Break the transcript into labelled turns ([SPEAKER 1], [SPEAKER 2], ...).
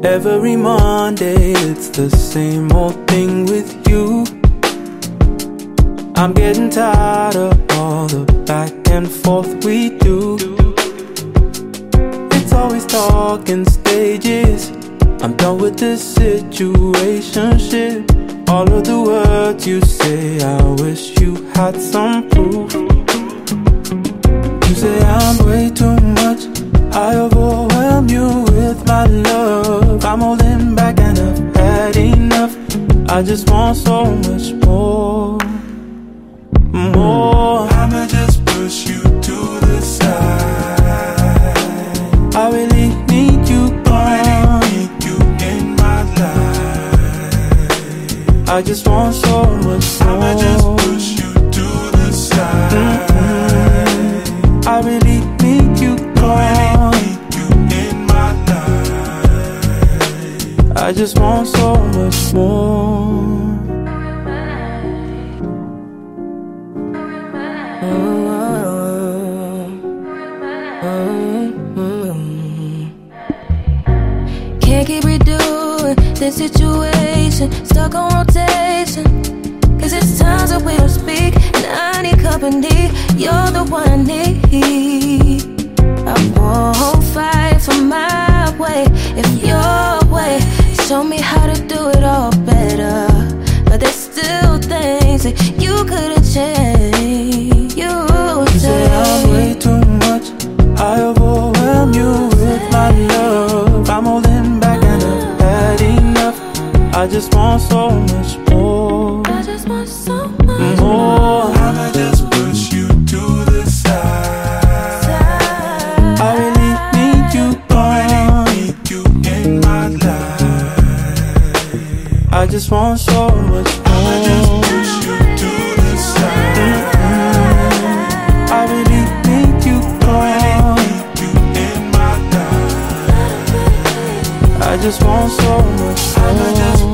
[SPEAKER 1] Every Monday, it's the same old thing with you. I'm getting tired of all the back and forth we do. It's always talking stages. I'm done with this situationship. All of the words you say, I wish you had some proof. You say I'm way too much, I overwhelm you with my love. I'm holding back and I've had enough. I just want so much more. More.
[SPEAKER 2] I'ma just push you to the side.
[SPEAKER 1] I really need you gone.
[SPEAKER 2] Need you in my life.
[SPEAKER 1] I just want so much more.
[SPEAKER 2] I'ma just push you to the side.
[SPEAKER 1] I really need you gone.
[SPEAKER 2] Need you in my life.
[SPEAKER 1] I just want so much more.
[SPEAKER 3] Can't keep redoing this situation, stuck on rotation. Cause it's times that we don't speak, and I need company. You're the one I need. I won't fight for my way if your way show me how to do it all better. But there's still things that you could've changed. You
[SPEAKER 1] say I'm way too much, I overwhelm you with my love. I'm holding back and I've had enough. I just want so much more.
[SPEAKER 3] I just want so much
[SPEAKER 1] more.
[SPEAKER 2] I'ma just push you to the side.
[SPEAKER 1] I really need you gone.
[SPEAKER 2] Need you in my life.
[SPEAKER 1] I just want so much more.
[SPEAKER 2] I'ma just push you to the side.
[SPEAKER 1] I really need you gone.
[SPEAKER 2] Need you in my life.
[SPEAKER 1] I just want so much more.
[SPEAKER 2] I'ma just